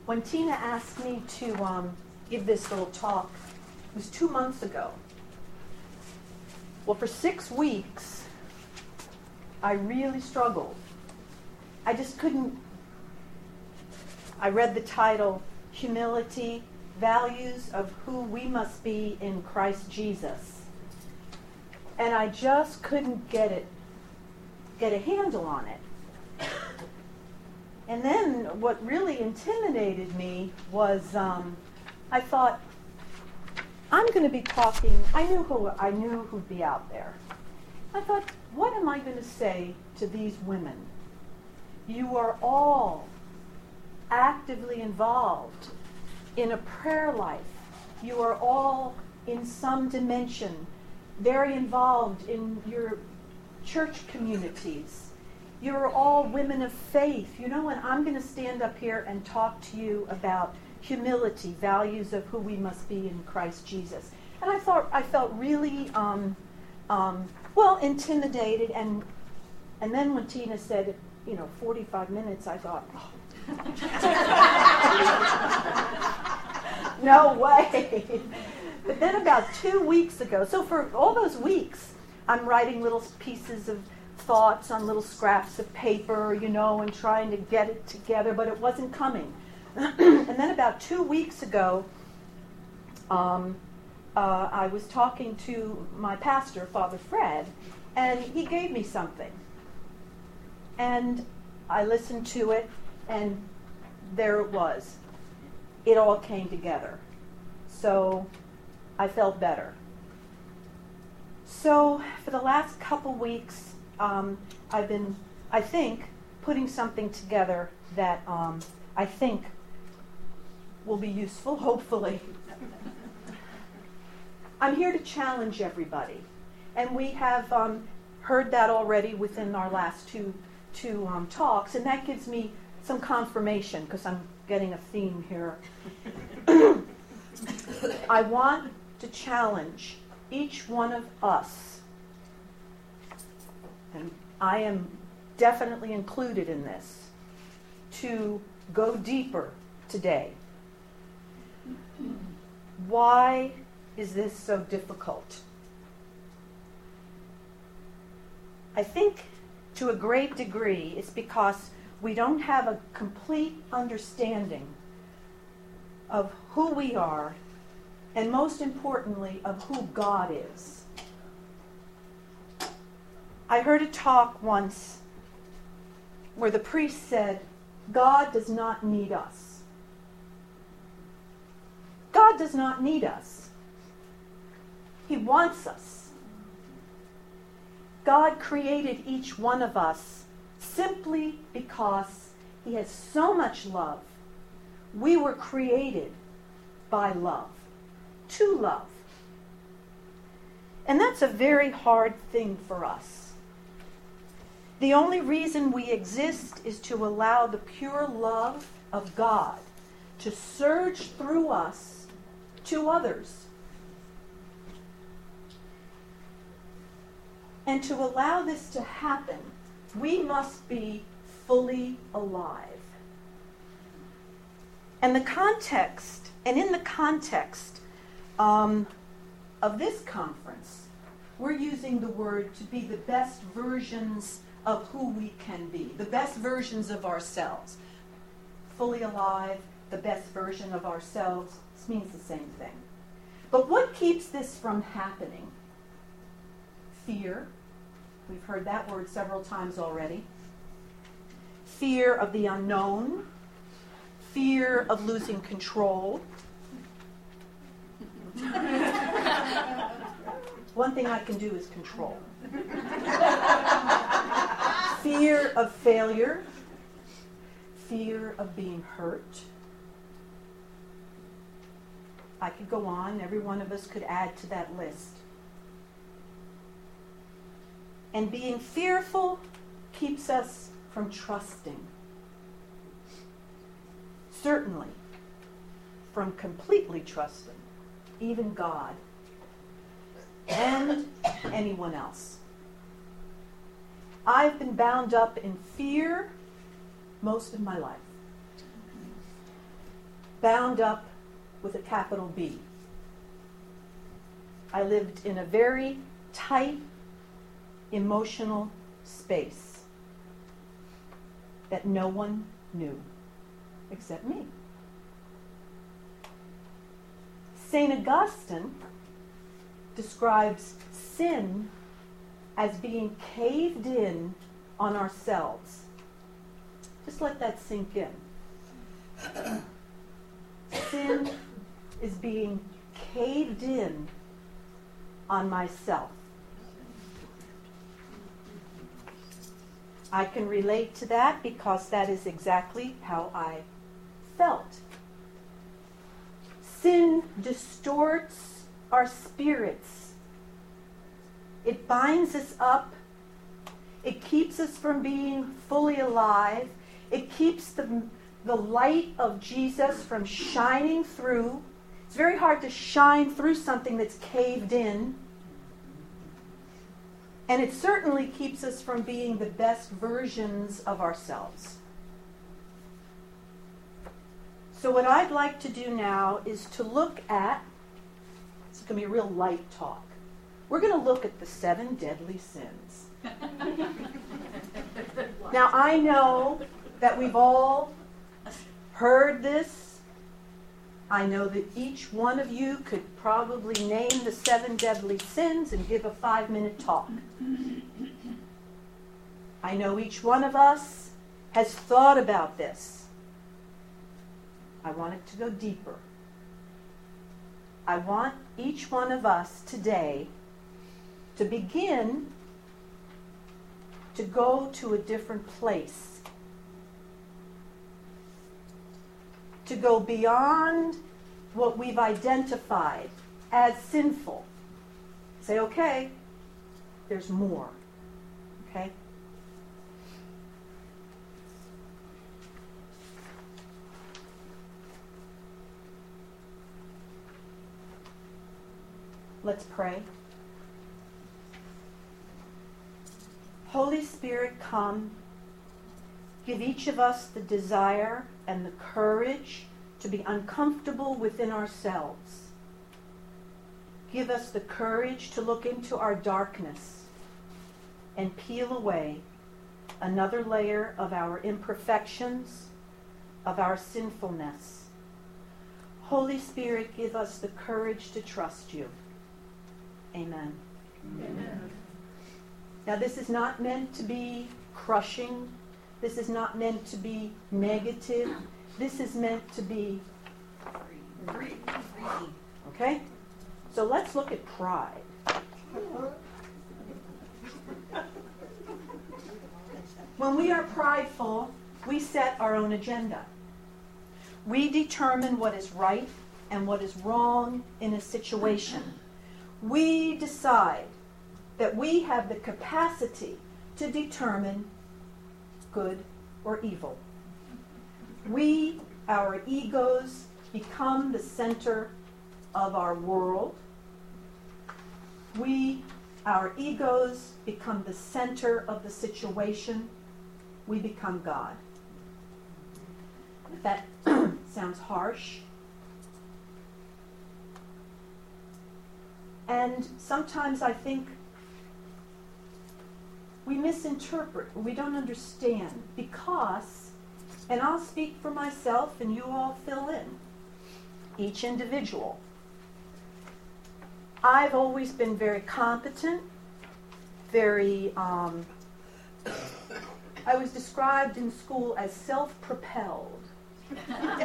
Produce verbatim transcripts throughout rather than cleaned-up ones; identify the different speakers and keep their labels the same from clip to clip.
Speaker 1: when Tina asked me to um, give this little talk, it was two months ago. Well, for six weeks, I really struggled. I just couldn't. I read the title, Humility, Values of Who We Must Be in Christ Jesus. And I just couldn't get it, get a handle on it. And then what really intimidated me was, um, I thought, I'm going to be talking, I knew who I knew who'd be out there. I thought, what am I going to say to these women? You are all actively involved in a prayer life. You are all in some dimension very involved in your church communities. You're all women of faith, you know, and I'm going to stand up here and talk to you about humility, values of who we must be in Christ Jesus. And I thought I felt really, um, um, well, intimidated. And and then when Tina said, you know, forty-five minutes, I thought, oh. No way. But then about two weeks ago, so for all those weeks, I'm writing little pieces of thoughts on little scraps of paper, you know, and trying to get it together, but it wasn't coming. And then about two weeks ago, um, uh, I was talking to my pastor, Father Fred, and he gave me something. And I listened to it, and there it was. It all came together. So I felt better. So for the last couple weeks, um, I've been, I think, putting something together that um, I think will be useful, hopefully. I'm here to challenge everybody. And we have um, heard that already within our last two, two um, talks, and that gives me some confirmation, because I'm getting a theme here. I want to challenge each one of us, and I am definitely included in this, to go deeper today. Why is this so difficult? I think to a great degree it's because we don't have a complete understanding of who we are, and most importantly, of who God is. I heard a talk once where the priest said, God does not need us. God does not need us. He wants us. God created each one of us simply because He has so much love. We were created by love, to love. And that's a very hard thing for us. The only reason we exist is to allow the pure love of God to surge through us to others. And to allow this to happen, we must be fully alive. And the context, and in the context um, of this conference, we're using the word to be the best versions of who we can be, the best versions of ourselves. Fully alive, the best version of ourselves, this means the same thing. But what keeps this from happening? Fear. We've heard that word several times already. Fear of the unknown. Fear of losing control. One thing I can do is control. Fear of failure. Fear of being hurt. I could go on. Every one of us could add to that list. And being fearful keeps us from trusting. Certainly from completely trusting, even God and anyone else. I've been bound up in fear most of my life. bound up with a capital B. I lived in a very tight emotional space that no one knew except me. Saint Augustine describes sin as being caved in on ourselves. Just let that sink in. Sin is being caved in on myself. I can relate to that because that is exactly how I felt. Sin distorts our spirits. It binds us up. It keeps us from being fully alive. It keeps the, the light of Jesus from shining through. It's very hard to shine through something that's caved in. And it certainly keeps us from being the best versions of ourselves. So what I'd like to do now is to look at, it's going to be a real light talk. We're going to look at the seven deadly sins. Now I know that we've all heard this. I know that each one of you could probably name the seven deadly sins and give a five-minute talk. I know each one of us has thought about this. I want it to go deeper. I want each one of us today to begin to go to a different place. To go beyond what we've identified as sinful. Say, okay, there's more. Okay? Let's pray. Holy Spirit, come. Give each of us the desire and the courage to be uncomfortable within ourselves. Give us the courage to look into our darkness and peel away another layer of our imperfections, of our sinfulness. Holy Spirit, give us the courage to trust you. Amen. Amen. Now, this is not meant to be crushing. This is not meant to be negative. This is meant to be free. Okay? So let's look at pride. When we are prideful, we set our own agenda. We determine what is right and what is wrong in a situation. We decide that we have the capacity to determine good or evil. We, our egos, become the center of our world. We, our egos, become the center of the situation. We become God. That sounds harsh. And sometimes I think we misinterpret, we don't understand, because, and I'll speak for myself and you all fill in, each individual. I've always been very competent, very, um, I was described in school as self-propelled. How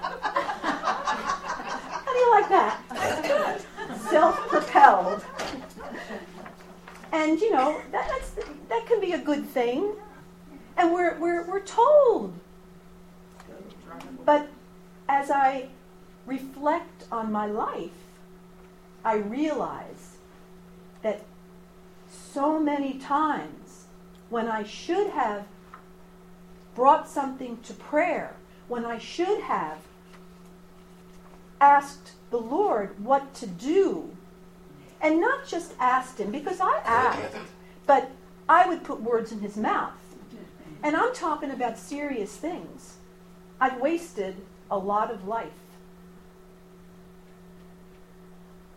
Speaker 1: do you like that? Self-propelled. And, you know, that, that's, that can be a good thing. And we're, we're, we're told. But as I reflect on my life, I realize that so many times when I should have brought something to prayer, when I should have asked the Lord what to do, and not just asked him, because I asked, but I would put words in his mouth. And I'm talking about serious things. I've wasted a lot of life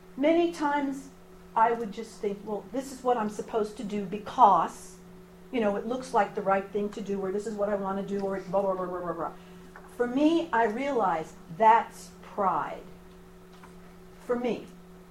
Speaker 1: many times I would just think, well, this is what I'm supposed to do because, you know, it looks like the right thing to do, or this is what I want to do, or blah, blah, blah, blah, blah, blah. For me, I realize that's pride. For me.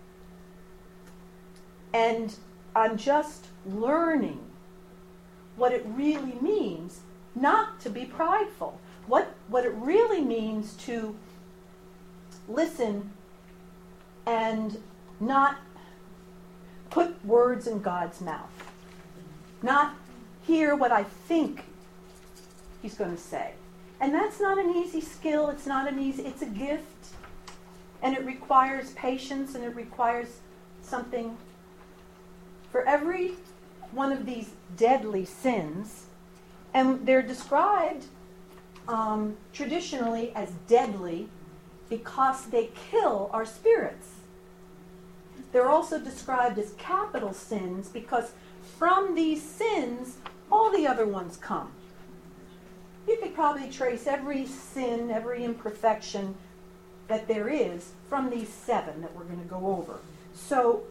Speaker 1: And I'm just learning what it really means not to be prideful. What, what it really means to listen and not put words in God's mouth. Not hear what I think he's going to say. And that's not an easy skill. It's not an easy, it's a gift. And it requires patience, and it requires something. For every one of these deadly sins, and they're described um, traditionally as deadly because they kill our spirits. They're also described as capital sins because from these sins, all the other ones come. You could probably trace every sin, every imperfection that there is from these seven that we're going to go over. So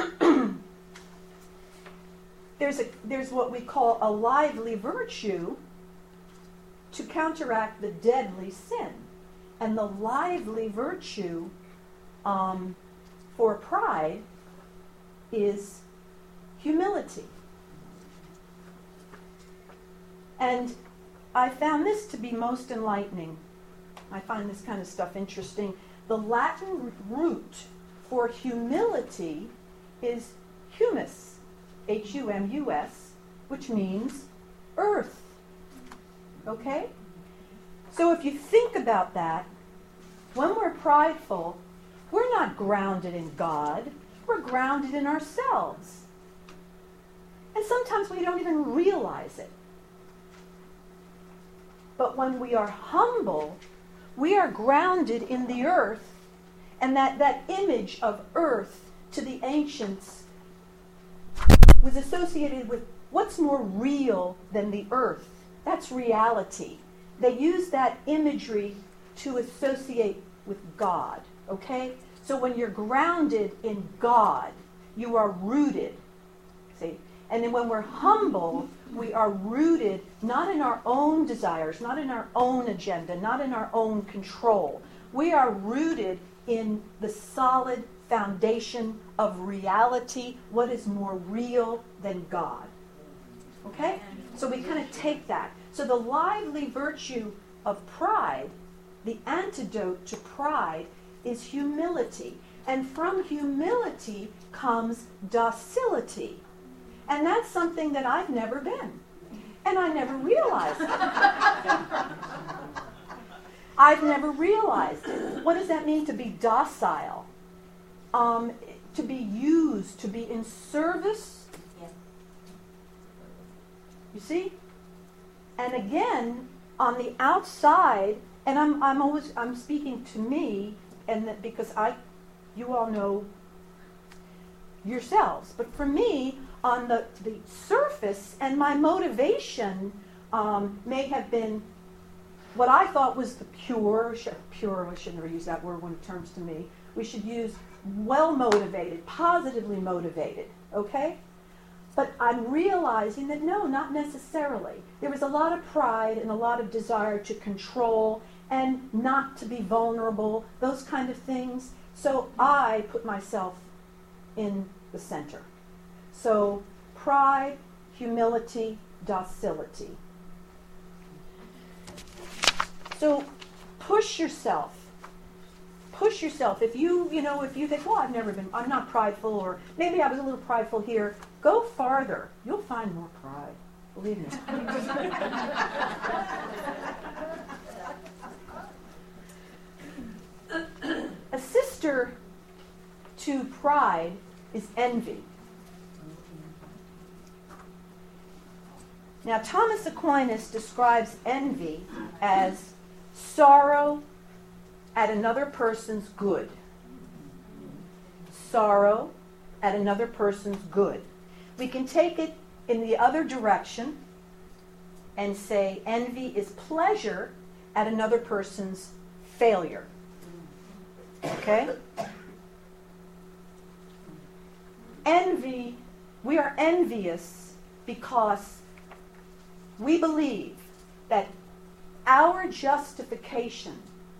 Speaker 1: there's a there's what we call a lively virtue to counteract the deadly sin. And the lively virtue um, for pride is humility. And I found this to be most enlightening. I find this kind of stuff interesting. The Latin root for humility is humus, H U M U S, which means earth. Okay? So if you think about that, when we're prideful, we're not grounded in God. We're grounded in ourselves. And sometimes we don't even realize it. But when we are humble, we are grounded in the earth, and that, that image of earth to the ancients was associated with what's more real than the earth. That's reality. They use that imagery to associate with God, okay? So when you're grounded in God, you are rooted, see? And then when we're humble, we are rooted not in our own desires, not in our own agenda, not in our own control. We are rooted in the solid foundation of reality, what is more real than God. Okay? So we kind of take that. So the lively virtue of pride, the antidote to pride, is humility. And from humility comes docility. And that's something that I've never been. And I never realized it. I've never realized it. What does that mean to be docile? Um, to be used, to be in service. You see? And again, on the outside, and I'm I'm always I'm speaking to me, and that because I, you all know yourselves, but for me, on the, the surface, and my motivation um, may have been what I thought was the pure, pure, I shouldn't ever use that word when it turns to me. We should use well-motivated, positively motivated, okay? But I'm realizing that no, not necessarily. There was a lot of pride and a lot of desire to control and not to be vulnerable, those kind of things. So I put myself in the center. So pride, humility, docility. So push yourself. Push yourself. If you, you know, if you think, well, I've never been, I'm not prideful, or maybe I was a little prideful here, go farther. You'll find more pride. Believe me. A sister to pride is envy. Now, Thomas Aquinas describes envy as sorrow at another person's good. Sorrow at another person's good. We can take it in the other direction and say envy is pleasure at another person's failure. Okay? envy, we are envious because we believe that our justification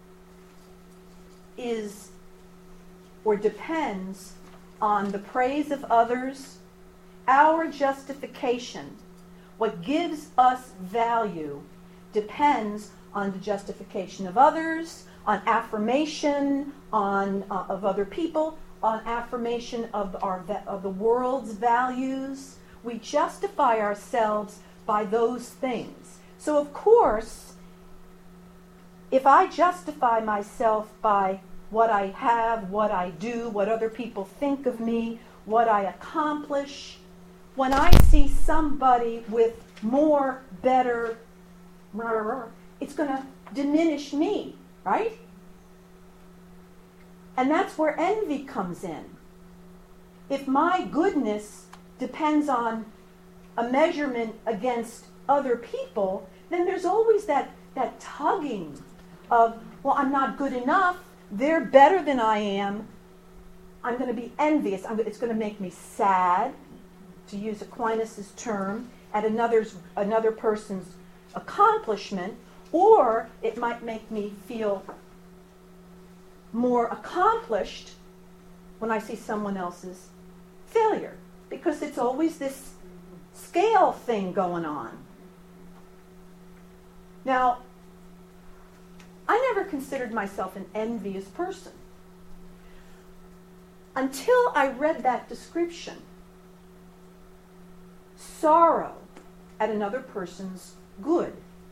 Speaker 1: is or depends on the praise of others. Our justification, what gives us value, depends on the justification of others, on affirmation on uh, of other people, on affirmation of our of the world's values. We justify ourselves by those things. So of course, if I justify myself by what I have, what I do, what other people think of me, what I accomplish, when I see somebody with more, better, it's going to diminish me, right? And that's where envy comes in. If my goodness depends on a measurement against other people, then there's always that, that tugging of, well, I'm not good enough, they're better than I am, I'm going to be envious, I'm, it's going to make me sad, to use Aquinas' term, at another's, another person's accomplishment, or it might make me feel more accomplished when I see someone else's failure, because it's always this scale thing going on. Now, I never considered myself an envious person until I read that description. Sorrow at another person's good.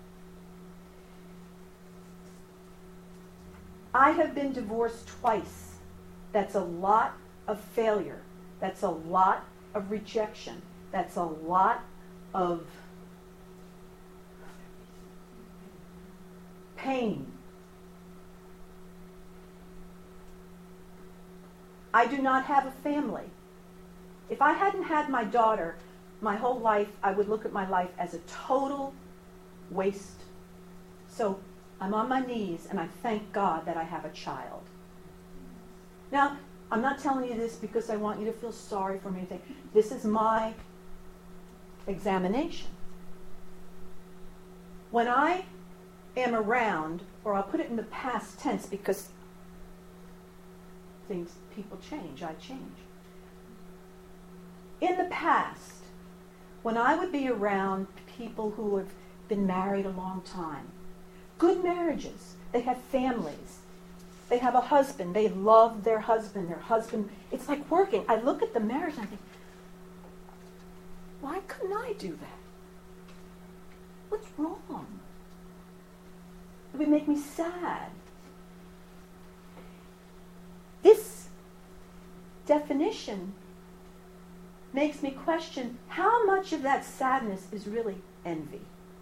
Speaker 1: I have been divorced twice. That's a lot of failure. That's a lot of rejection. That's a lot of pain. I do not have a family. If I hadn't had my daughter, my whole life, I would look at my life as a total waste. So I'm on my knees and I thank God that I have a child. Now, I'm not telling you this because I want you to feel sorry for me. This is my examination. When I am around, or I'll put it in the past tense because things, people change, I change. In the past, when I would be around people who have been married a long time, good marriages, they have families, they have a husband, they love their husband, their husband, it's like working. I look at the marriage and I think, why couldn't I do that? What's wrong? It would make me sad. This definition makes me question how much of that sadness is really envy.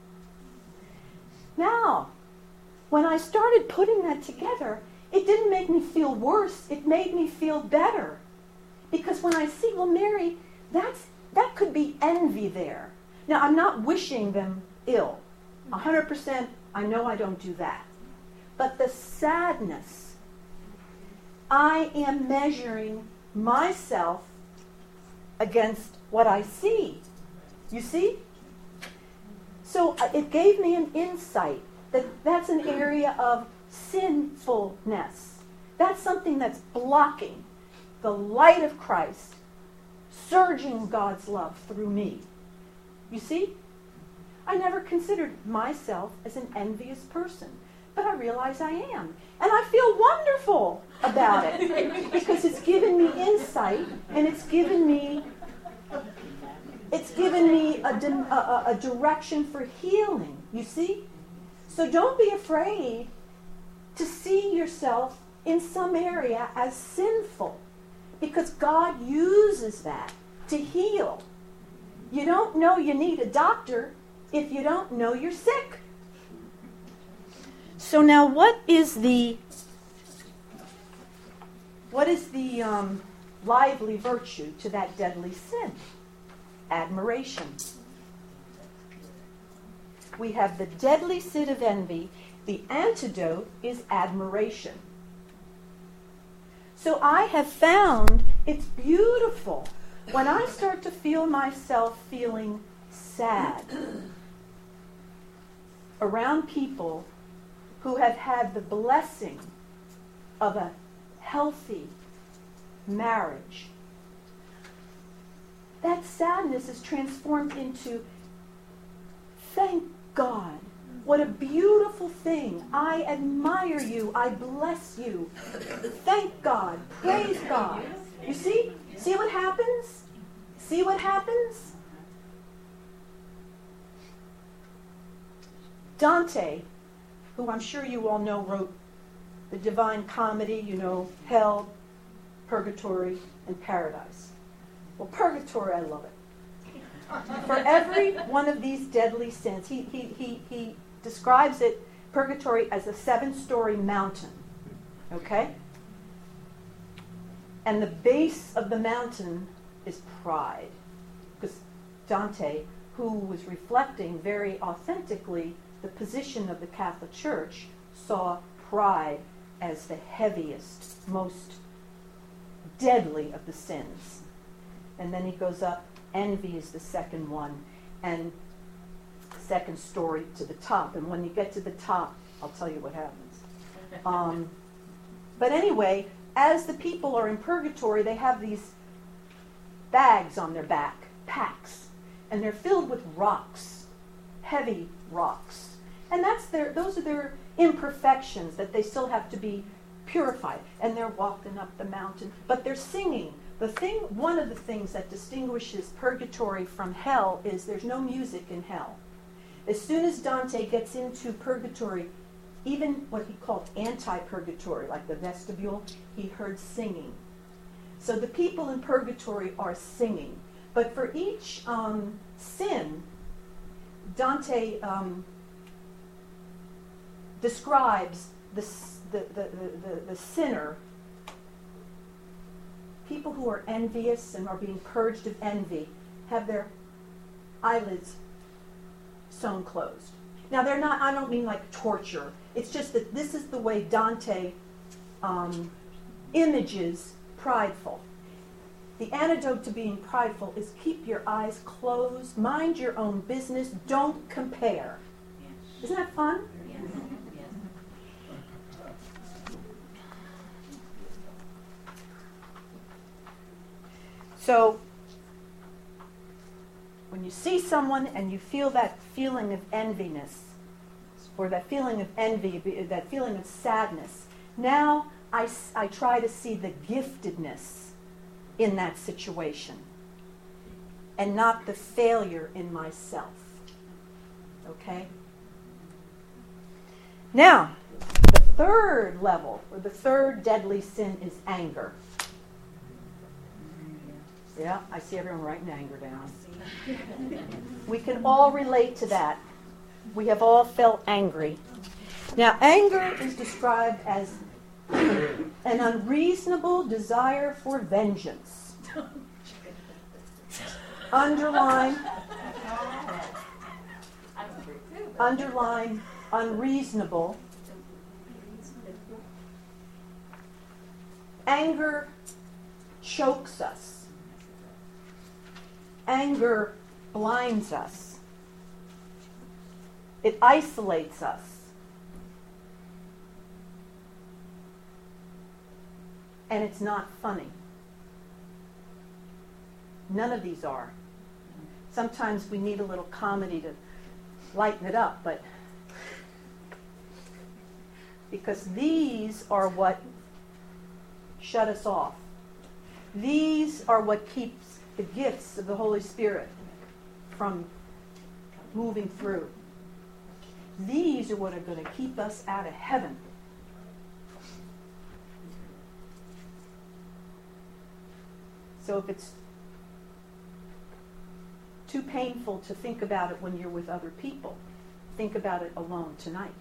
Speaker 1: Now, when I started putting that together, it didn't make me feel worse. It made me feel better. Because when I see, well, Mary, that's, that could be envy there. Now, I'm not wishing them ill. one hundred percent, I know I don't do that. But the sadness, I am measuring myself against what I see. You see? So uh, it gave me an insight that that's an area of sinfulness. That's something that's blocking the light of Christ, surging God's love through me. You see? I never considered myself as an envious person, but I realize I am. And I feel wonderful about it because it's given me insight and it's given me it's given me a, di- a, a direction for healing, you see? So don't be afraid to see yourself in some area as sinful, because God uses that to heal. You don't know you need a doctor if you don't know you're sick. So now what is the what is the um, lively virtue to that deadly sin? Admiration. We have the deadly sin of envy. The antidote is admiration. So I have found it's beautiful When I start to feel myself feeling sad around people who have had the blessing of a healthy marriage, that sadness is transformed into, thank God, what a beautiful thing. I admire you. I bless you. Thank God. Praise God. You see? See what happens? See what happens? Dante, who I'm sure you all know wrote the Divine Comedy, you know, hell, purgatory, and paradise. Well, purgatory, I love it. For every one of these deadly sins, he, he, he, he describes it, purgatory, as a seven-story mountain. Okay? And the base of the mountain is pride. Because Dante, who was reflecting very authentically the position of the Catholic Church, saw pride as the heaviest, most deadly of the sins. And then he goes up, envy is the second one, and second story to the top. And when you get to the top, I'll tell you what happens. Um, but anyway, as the people are in purgatory, they have these bags on their back, packs, and they're filled with rocks, heavy rocks. And that's their, those are their imperfections that they still have to be purified. And they're walking up the mountain, but they're singing. The thing, one of the things that distinguishes purgatory from hell is there's no music in hell. As soon as Dante gets into purgatory, even what he called anti-purgatory, like the vestibule, he heard singing. So the people in purgatory are singing. But for each um, sin, Dante um, describes the, the, the, the, the sinner, people who are envious and are being purged of envy, have their eyelids sewn closed. Now, they're not, I don't mean like torture. It's just that this is the way Dante um, images prideful. The antidote to being prideful is keep your eyes closed, mind your own business, don't compare. Yes. Isn't that fun? Yes. So, when you see someone and you feel that feeling of enviness, or that feeling of envy, that feeling of sadness, now I, I try to see the giftedness in that situation and not the failure in myself. Okay? Now, the third level, or the third deadly sin, is anger. Yeah, I see everyone writing anger down. We can all relate to that. We have all felt angry. Now, anger is described as an unreasonable desire for vengeance. Underline, underline, unreasonable. Anger chokes us. Anger blinds us. It isolates us. And it's not funny. None of these are. Sometimes we need a little comedy to lighten it up, but because these are what shut us off. These are what keeps the gifts of the Holy Spirit from moving through. These are what are going to keep us out of heaven. So if it's too painful to think about it when you're with other people, think about it alone tonight.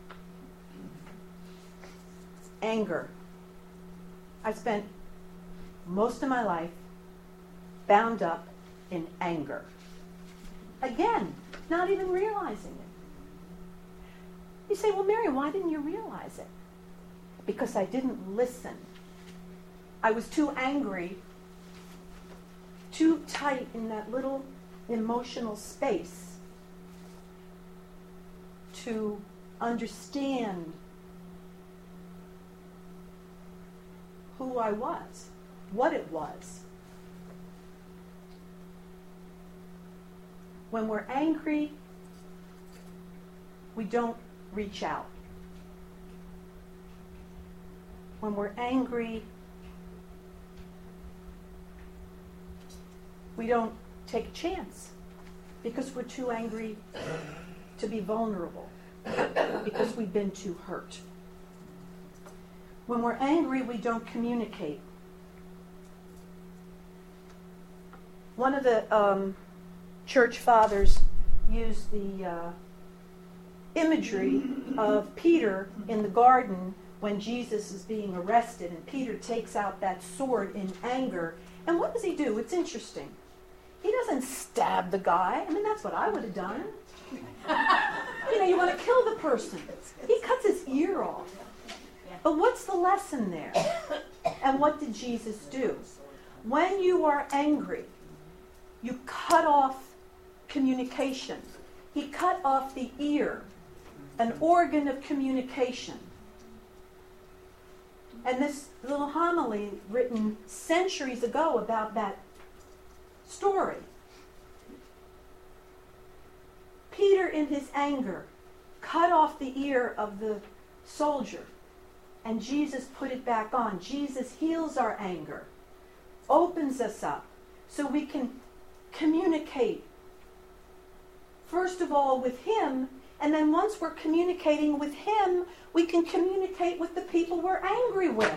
Speaker 1: Anger. I spent most of my life bound up in anger. Again, not even realizing it. You say, well, Mary, why didn't you realize it? Because I didn't listen. I was too angry too tight in that little emotional space to understand who I was, what it was. When we're angry, we don't reach out. When we're angry, we don't take a chance because we're too angry to be vulnerable, because we've been too hurt. When we're angry, we don't communicate. One of the um, church fathers used the uh, imagery of Peter in the garden when Jesus is being arrested, and Peter takes out that sword in anger. And what does he do? It's interesting. He doesn't stab the guy. I mean, that's what I would have done. You know, you want to kill the person. He cuts his ear off. But what's the lesson there? And what did Jesus do? When you are angry, you cut off communication. He cut off the ear, an organ of communication. And this little homily written centuries ago about that story. Peter, in his anger, cut off the ear of the soldier, and Jesus put it back on. Jesus heals our anger, opens us up, so we can communicate, first of all, with him, and then once we're communicating with him, we can communicate with the people we're angry with.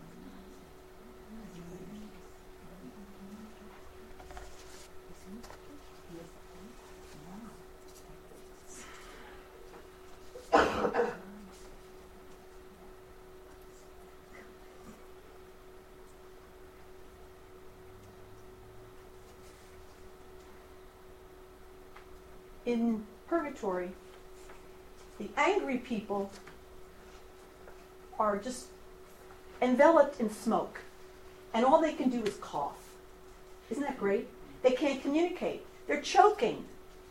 Speaker 1: In purgatory, the angry people are just enveloped in smoke, and all they can do is cough. Isn't that great? They can't communicate. They're choking.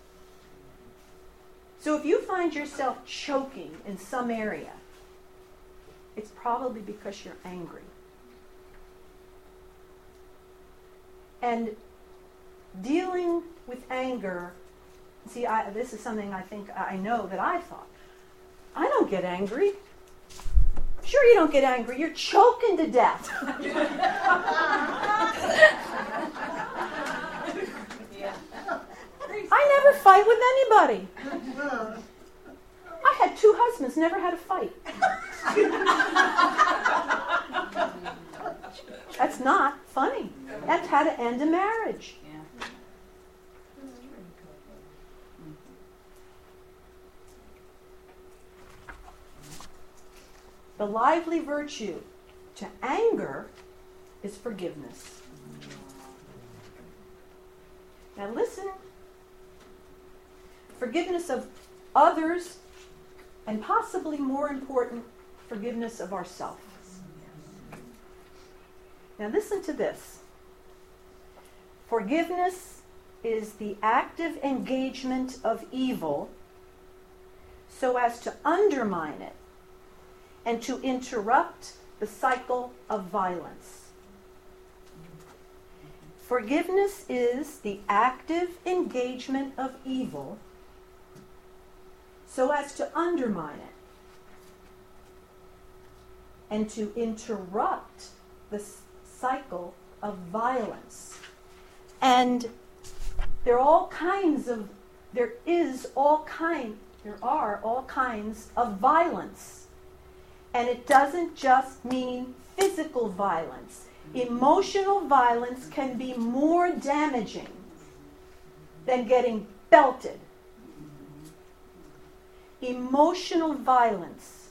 Speaker 1: So if you find yourself choking in some area, it's probably because you're angry. And dealing with anger, see, I, this is something I think I know that I thought. I don't get angry. Sure you don't get angry. You're choking to death. I never fight with anybody. I had two husbands, never had a fight. That's not funny. That's how to end a marriage. The lively virtue to anger is forgiveness. Now listen. Forgiveness of others, and possibly more important, forgiveness of ourselves. Now listen to this. Forgiveness is the active engagement of evil so as to undermine it and to interrupt the cycle of violence. Forgiveness is the active engagement of evil so as to undermine it and to interrupt the cycle of violence. And there are all kinds of, there is all kind, there are all kinds of violence. And it doesn't just mean physical violence. Emotional violence can be more damaging than getting belted. Emotional violence.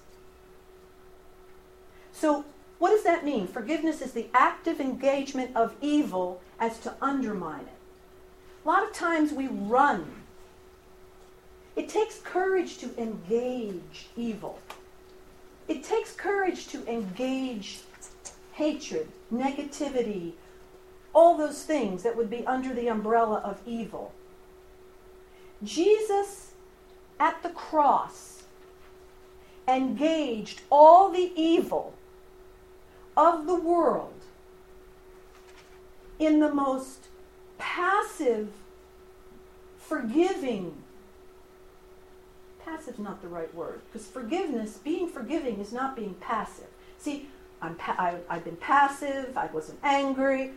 Speaker 1: So what does that mean? Forgiveness is the active engagement of evil as to undermine it. A lot of times we run. It takes courage to engage evil. It takes courage to engage hatred, negativity, all those things that would be under the umbrella of evil. Jesus at the cross engaged all the evil of the world in the most passive, forgiving, passive's not the right word, because forgiveness, being forgiving is not being passive. See, I'm pa- I, I've been passive, I wasn't angry.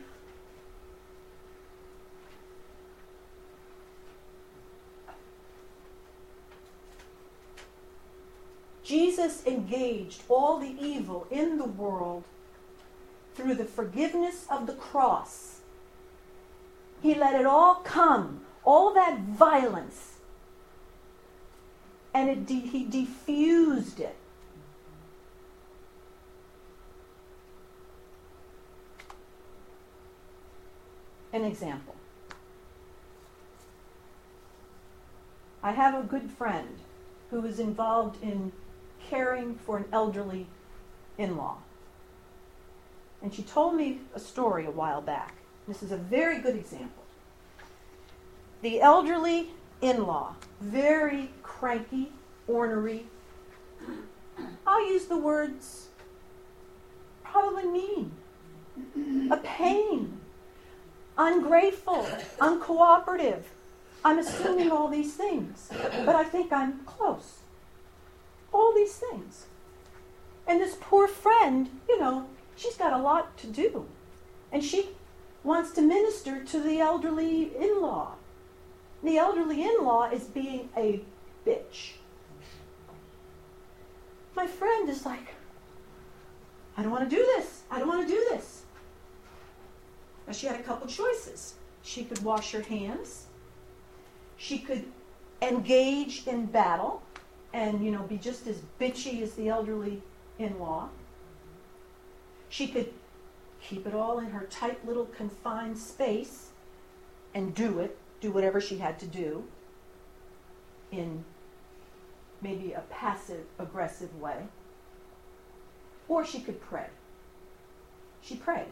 Speaker 1: Jesus engaged all the evil in the world through the forgiveness of the cross. He let it all come, all that violence, and it de- he diffused it. An example. I have a good friend who is involved in caring for an elderly in-law. And she told me a story a while back. This is a very good example. The elderly in-law, very cranky, ornery. I'll use the words probably mean, a pain, ungrateful, uncooperative. I'm assuming all these things, but I think I'm close. All these things. And this poor friend, you know, she's got a lot to do. And she wants to minister to the elderly in-law. The elderly in-law is being a bitch. My friend is like, I don't want to do this. I don't want to do this. Now, she had a couple choices. She could wash her hands. She could engage in battle and, you know, be just as bitchy as the elderly in-law. She could keep it all in her tight little confined space and do it, do whatever she had to do in maybe a passive, aggressive way. Or she could pray. She prayed.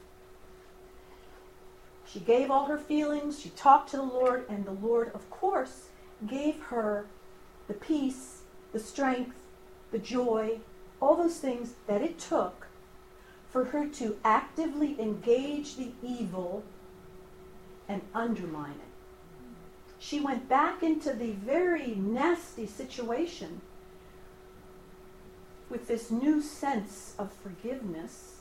Speaker 1: She gave all her feelings, she talked to the Lord, and the Lord, of course, gave her the peace, the strength, the joy, all those things that it took for her to actively engage the evil and undermine it. She went back into the very nasty situation with this new sense of forgiveness,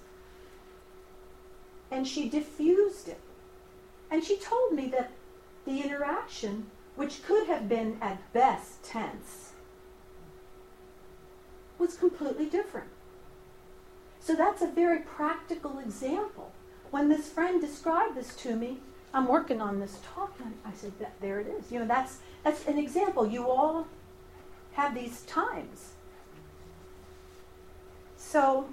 Speaker 1: and she diffused it. And she told me that the interaction, which could have been at best tense, was completely different. So that's a very practical example. When this friend described this to me, I'm working on this talk, and I said, that, there it is. You know, that's that's an example. You all have these times. So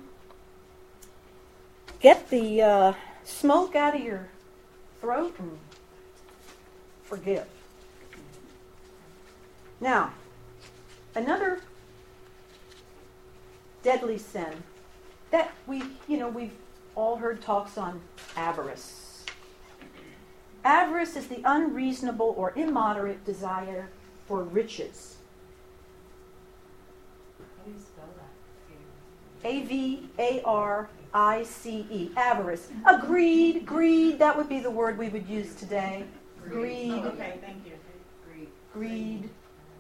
Speaker 1: get the uh, smoke out of your throat and forgive. Now, another deadly sin that we, you know, we've all heard talks on: avarice. Avarice is the unreasonable or immoderate desire for riches.
Speaker 2: How do you spell that?
Speaker 1: A V A R I C E. Avarice. A greed, greed, that would be the word we would use today. Greed.
Speaker 2: Oh, okay, thank you. Greed.
Speaker 1: Greed.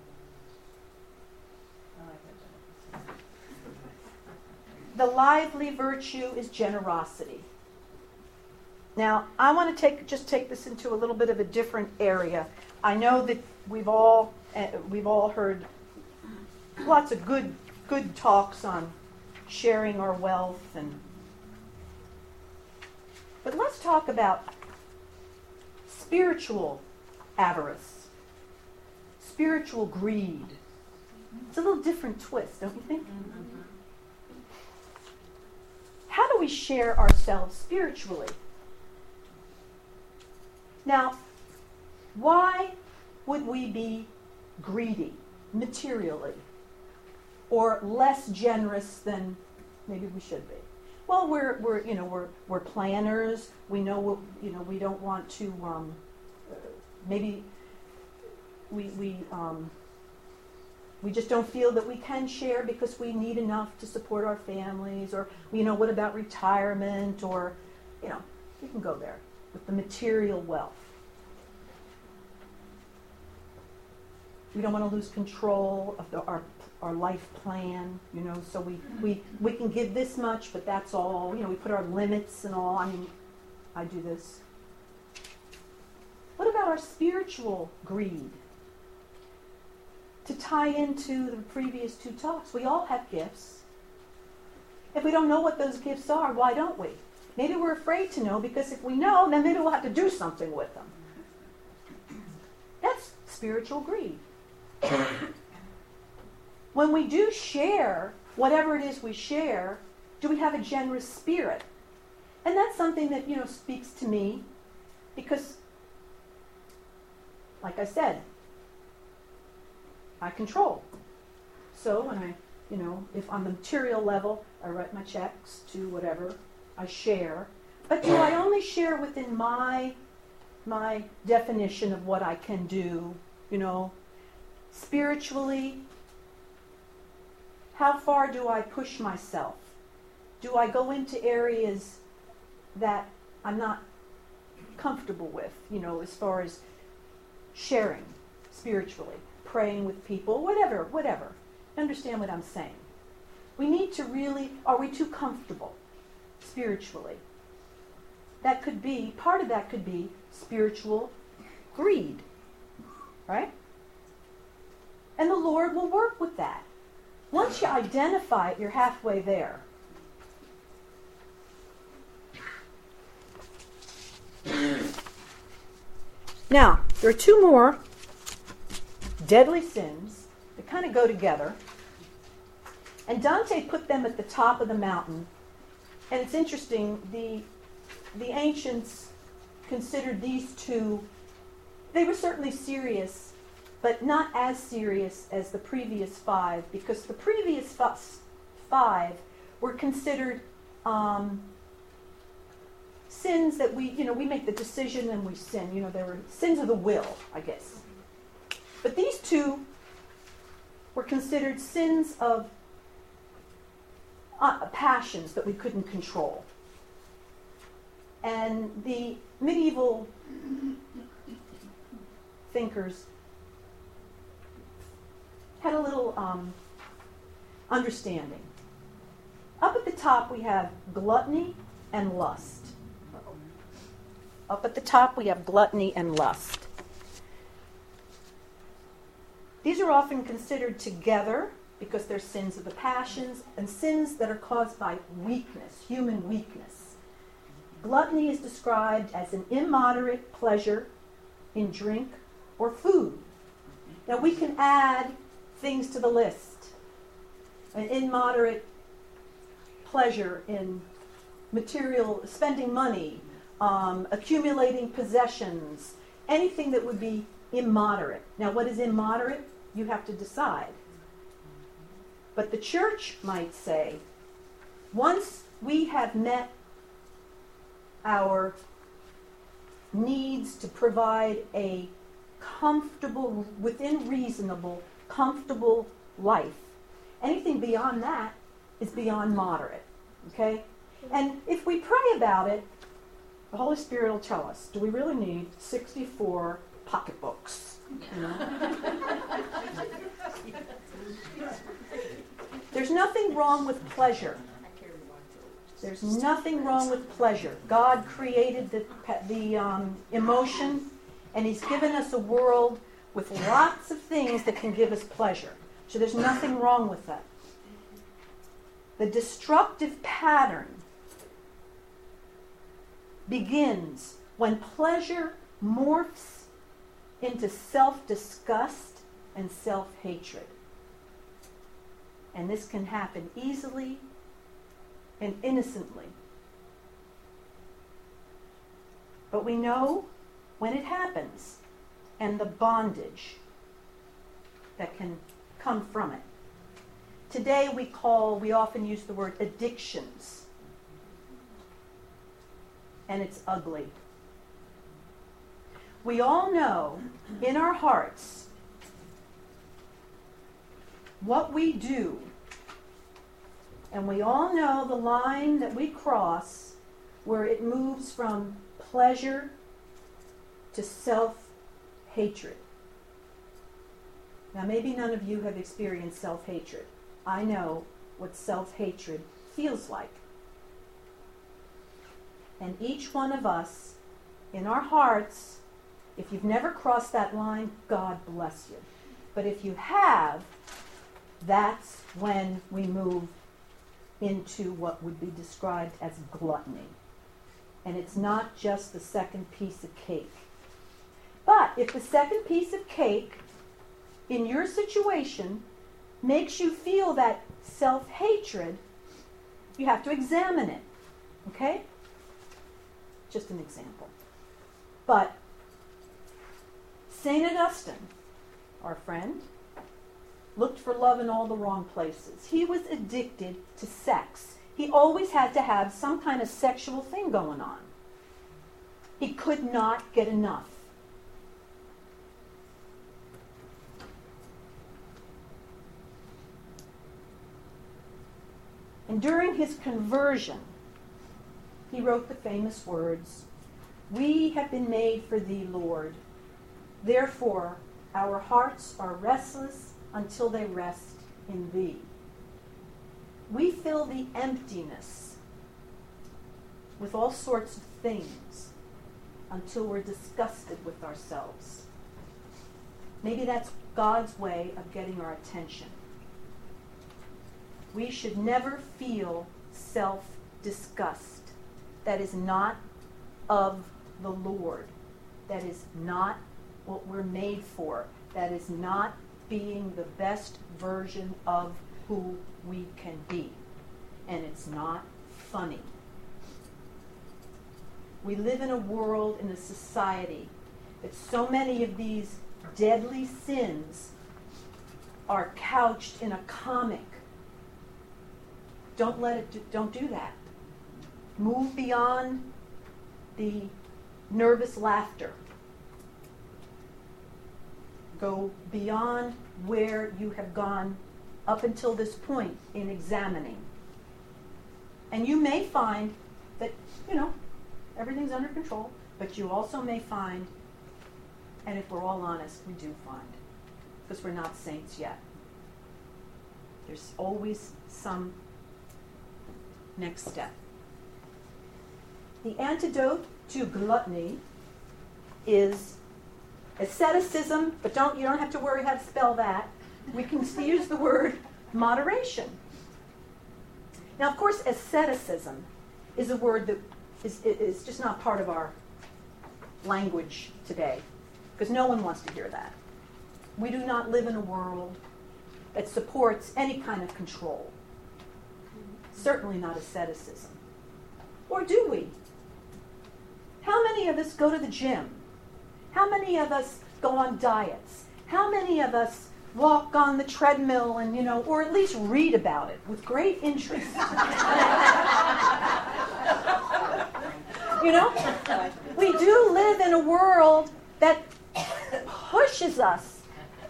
Speaker 2: I like that.
Speaker 1: The lively virtue is generosity. Now, I want to take just take this into a little bit of a different area. I know that we've all uh, we've all heard lots of good good talks on sharing our wealth, and but let's talk about spiritual avarice, spiritual greed. It's a little different twist, don't you think?
Speaker 2: Mm-hmm.
Speaker 1: How do we share ourselves spiritually? Now, why would we be greedy materially or less generous than maybe we should be? Well, we're we're you know we're we're planners. We know you know we don't want to um, maybe we we um, we just don't feel that we can share because we need enough to support our families, or you know what about retirement, or you know you can go there with the material wealth. We don't want to lose control of the, our our life plan, you know, so we, we, we can give this much, but that's all. You know, we put our limits and all. I mean, I do this. What about our spiritual greed? To tie into the previous two talks, we all have gifts. If we don't know what those gifts are, why don't we? Maybe we're afraid to know, because if we know, then maybe we'll have to do something with them. That's spiritual greed. When we do share, whatever it is we share, do we have a generous spirit? And that's something that, you know, speaks to me because, like I said, I control. So when I, you know, if on the material level, I write my checks to whatever, I share. But do I only share within my, my definition of what I can do, you know, spiritually? How far do I push myself? Do I go into areas that I'm not comfortable with, you know, as far as sharing spiritually, praying with people, whatever, whatever. Understand what I'm saying? We need to really, are we too comfortable spiritually? That could be, part of that could be spiritual greed, right? And the Lord will work with that. Once you identify it, you're halfway there. Now, there are two more deadly sins that kind of go together. And Dante put them at the top of the mountain. And it's interesting, the, the ancients considered these two, they were certainly serious, but not as serious as the previous five, because the previous five were considered um, sins that we, you know, we make the decision and we sin. You know, they were sins of the will, I guess. But these two were considered sins of uh, passions that we couldn't control. And the medieval thinkers had a little um, understanding. Up at the top we have gluttony and lust. Up at the top we have gluttony and lust. These are often considered together because they're sins of the passions and sins that are caused by weakness, human weakness. Gluttony is described as an immoderate pleasure in drink or food. Now we can add things to the list. An immoderate pleasure in material, spending money, um, accumulating possessions, anything that would be immoderate. Now, what is immoderate? You have to decide. But the church might say, once we have met our needs to provide a comfortable, within reasonable, comfortable life, anything beyond that is beyond moderate. Okay? And if we pray about it, the Holy Spirit will tell us, do we really need sixty-four pocketbooks? You know? There's nothing wrong with pleasure. There's nothing wrong with pleasure. God created the, the um, emotion, and He's given us a world with lots of things that can give us pleasure. So there's nothing wrong with that. The destructive pattern begins when pleasure morphs into self-disgust and self-hatred. And this can happen easily and innocently. But we know when it happens and the bondage that can come from it. Today we call, we often use the word addictions. and it's ugly. We all know in our hearts what we do, and we all know the line that we cross where it moves from pleasure to self-hatred. Now, maybe none of you have experienced self-hatred. I know what self-hatred feels like. And each one of us, in our hearts, if you've never crossed that line, God bless you. But if you have, that's when we move into what would be described as gluttony. And it's not just the second piece of cake. But if the second piece of cake in your situation makes you feel that self-hatred, you have to examine it. Okay? Just an example. But Saint Augustine, our friend, looked for love in all the wrong places. He was addicted to sex. He always had to have some kind of sexual thing going on. He could not get enough. And during his conversion, he wrote the famous words, "We have been made for thee, Lord. Therefore, our hearts are restless until they rest in thee." We fill the emptiness with all sorts of things until we're disgusted with ourselves. Maybe that's God's way of getting our attention. We should never feel self-disgust. That is not of the Lord. That is not what we're made for. That is not being the best version of who we can be. And it's not funny. We live in a world, in a society, that so many of these deadly sins are couched in a comic. Don't let it do, don't do that. Move beyond the nervous laughter. Go beyond where you have gone up until this point in examining. And you may find that, you know, everything's under control, but you also may find, and if we're all honest, we do find, because we're not saints yet, there's always some next step. The antidote to gluttony is asceticism, but don't you don't have to worry how to spell that. We can use the word moderation. Now, of course, asceticism is a word that is, is just not part of our language today, because no one wants to hear that. We do not live in a world that supports any kind of control. Certainly not asceticism. Or do we? How many of us go to the gym? How many of us go on diets? How many of us walk on the treadmill and, you know, or at least read about it with great interest? You know? We do live in a world that pushes us,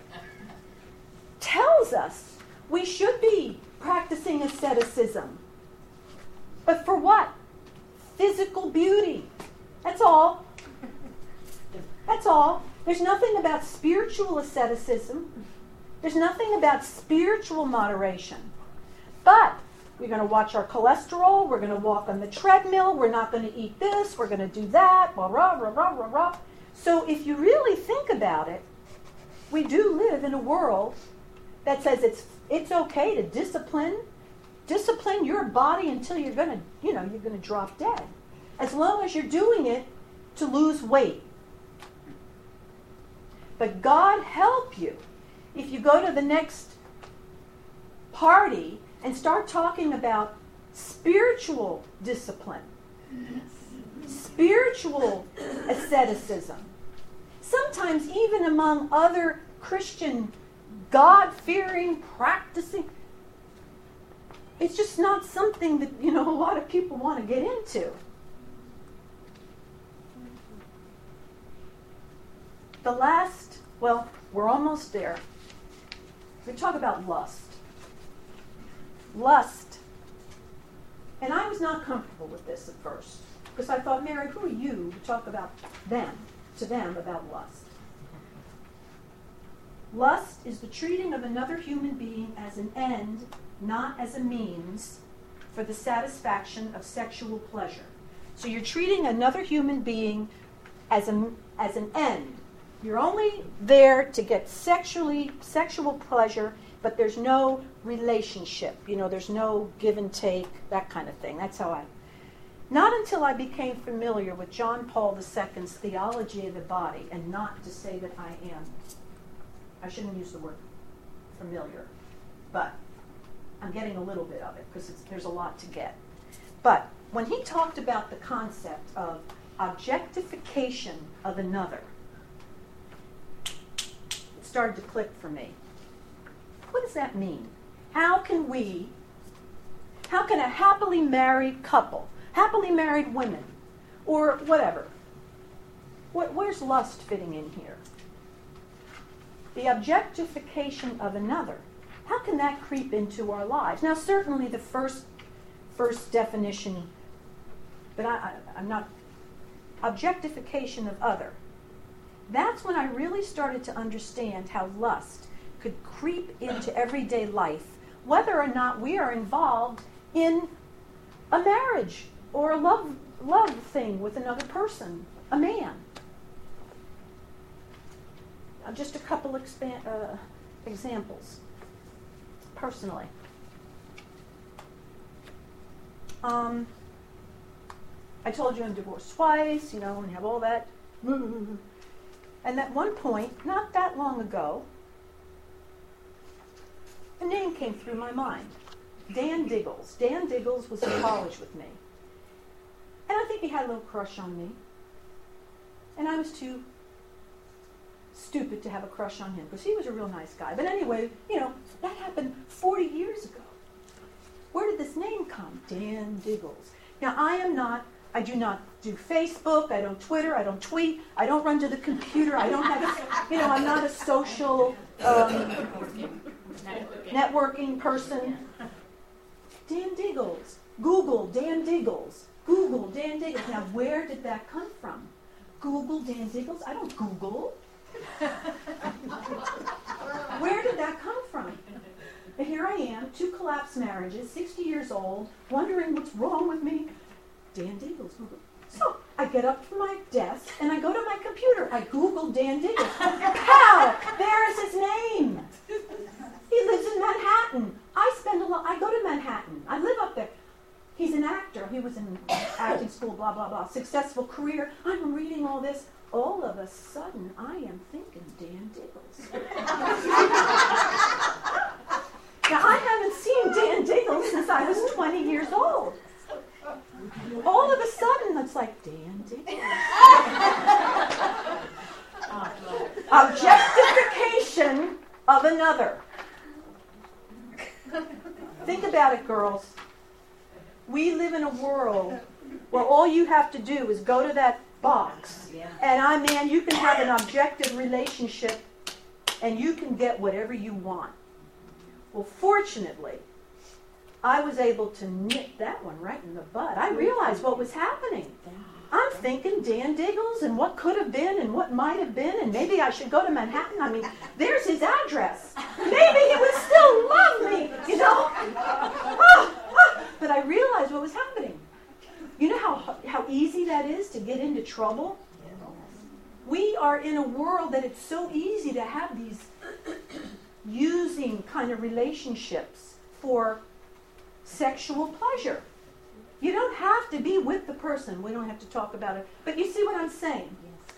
Speaker 1: tells us we should be practicing asceticism. But for what? Physical beauty. That's all. That's all. There's nothing about spiritual asceticism. There's nothing about spiritual moderation. But we're going to watch our cholesterol. We're going to walk on the treadmill. We're not going to eat this. We're going to do that. Rah, rah, rah, rah, rah, rah. So if you really think about it, we do live in a world that says it's it's okay to discipline discipline your body until you're going to, you know, you're going to drop dead. As long as you're doing it to lose weight. But God help you if you go to the next party and start talking about spiritual discipline, spiritual asceticism. Sometimes even among other Christian, God-fearing, practicing, it's just not something that, you know, a lot of people want to get into. the last, well, we're almost there. We talk about lust. Lust. And I was not comfortable with this at first, because I thought, Mary, who are you to talk about them, to them about lust? Lust is the treating of another human being as an end, not as a means, for the satisfaction of sexual pleasure. So you're treating another human being as a, as an end. You're only there to get sexually sexual pleasure, but there's no relationship. You know, there's no give and take, that kind of thing. That's how I... Not until I became familiar with John Paul the Second's theology of the body, and not to say that I am, I shouldn't use the word familiar, but I'm getting a little bit of it because there's a lot to get. But when he talked about the concept of objectification of another, it started to click for me. What does that mean? How can we, how can a happily married couple, happily married women, or whatever, what, where's lust fitting in here? The objectification of another, how can that creep into our lives? Now, certainly the first first definition, but I, I, I'm not, objectification of other. That's when I really started to understand how lust could creep into everyday life, whether or not we are involved in a marriage or a love love thing with another person, a man. Uh, just a couple expan- uh, examples, personally. Um, I told you I'm divorced twice, you know, and have all that. And at one point, not that long ago, a name came through my mind. Dan Diggles. Dan Diggles was in college with me. And I think he had a little crush on me. And I was too stupid to have a crush on him because he was a real nice guy. But anyway, you know, that happened forty years ago. Where did this name come? Dan Diggles. Now, I am not, I do not do Facebook, I don't Twitter, I don't tweet, I don't run to the computer, I don't have, a, you know, I'm not a social um, networking person. Dan Diggles. Google Dan Diggles. Google Dan Diggles. Now, where did that come from? Google Dan Diggles? I don't Google. Where did that come from? And here I am, two collapsed marriages, sixty years old, wondering what's wrong with me. Dan Diggles, Google. So I get up from my desk and I go to my computer. I Google Dan Diggles. Pow! There's his name. He lives in Manhattan. I spend a lot. I go to Manhattan. I live up there. He's an actor. He was in acting school. Blah blah blah. Successful career. I'm reading all this. All of a sudden, I am thinking Dan Diggles. Now, I haven't seen Dan Diggles since I was twenty years old. All of a sudden, it's like, Dan Diggles. Objectification of another. Think about it, girls. We live in a world where all you have to do is go to that box, and I, man, you can have an objective relationship, and you can get whatever you want. Well, fortunately, I was able to nip that one right in the bud. I realized what was happening. I'm thinking Dan Diggles and what could have been and what might have been, and maybe I should go to Manhattan. I mean, there's his address. Maybe he would still love me, you know? Oh, oh. But I realized what was happening. You know how how easy that is to get into trouble? We are in a world that it's so easy to have these using kind of relationships for sexual pleasure. You don't have to be with the person. We don't have to talk about it. But you see what I'm saying?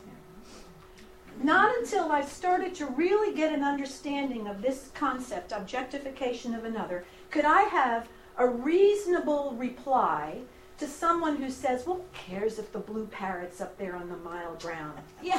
Speaker 1: Not until I started to really get an understanding of this concept, objectification of another, could I have a reasonable reply to someone who says, well, who cares if the blue parrot's up there on the mile ground? Yeah.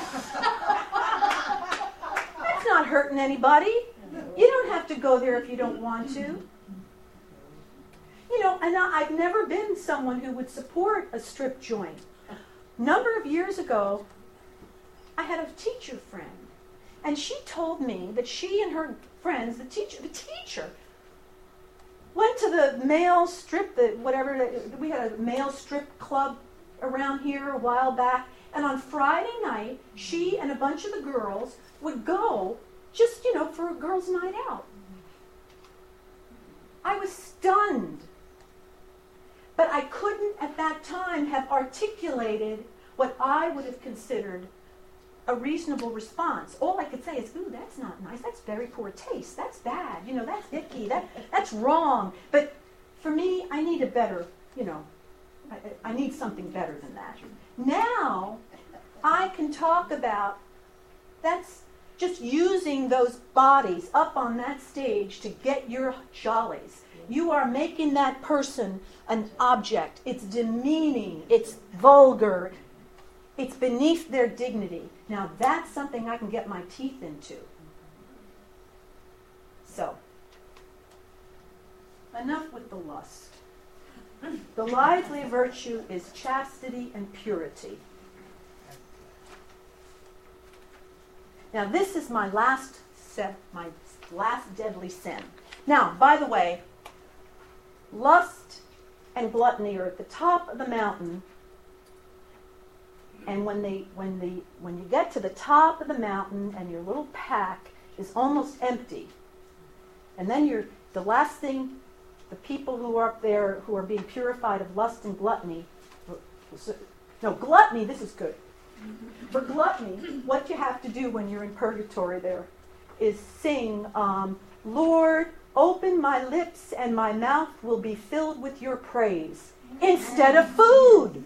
Speaker 1: That's not hurting anybody. You don't have to go there if you don't want to. You know, and I, I've never been someone who would support a strip joint. A number of years ago, I had a teacher friend, and she told me that she and her friends, the teacher, the teacher, went to the male strip, the whatever, we had a male strip club around here a while back, and on Friday night, she and a bunch of the girls would go just, you know, for a girls' night out. I was stunned. But I couldn't at that time have articulated what I would have considered a reasonable response. All I could say is, ooh, that's not nice. That's very poor taste. That's bad. You know, that's icky. That, that's wrong. But for me, I need a better, you know, I, I need something better than that. Now, I can talk about, that's just using those bodies up on that stage to get your jollies. You are making that person an object. It's demeaning. It's vulgar. It's beneath their dignity. Now that's something I can get my teeth into. So, enough with the lust. The lively virtue is chastity and purity. Now this is my last se- my last deadly sin. Now, by the way, lust and gluttony are at the top of the mountain. And when they, when the, when you get to the top of the mountain and your little pack is almost empty, and then you're the last thing, the people who are up there who are being purified of lust and gluttony, no, gluttony, this is good. For gluttony, what you have to do when you're in purgatory there is sing, um, Lord, open my lips and my mouth will be filled with your praise instead of food.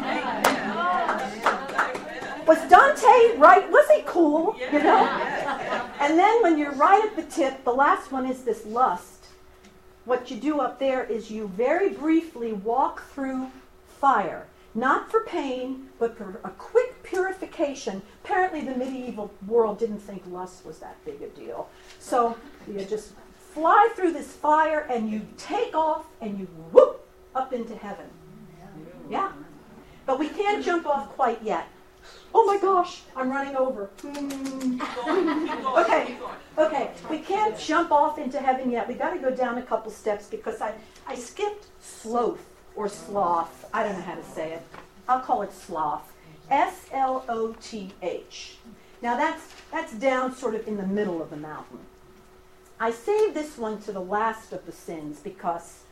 Speaker 1: Was Dante right? Was he cool? You know? And then when you're right at the tip, the last one is this lust. What you do up there is you very briefly walk through fire. Not for pain, but for a quick purification. Apparently the medieval world didn't think lust was that big a deal. So you just fly through this fire and you take off and you whoop up into heaven. Yeah. But we can't jump off quite yet. Oh my gosh, I'm running over. Okay, okay. We can't jump off into heaven yet. We got to go down a couple steps because I, I skipped sloth or sloth. I don't know how to say it. I'll call it sloth. S L O T H. Now that's that's down sort of in the middle of the mountain. I saved this one to the last of the sins because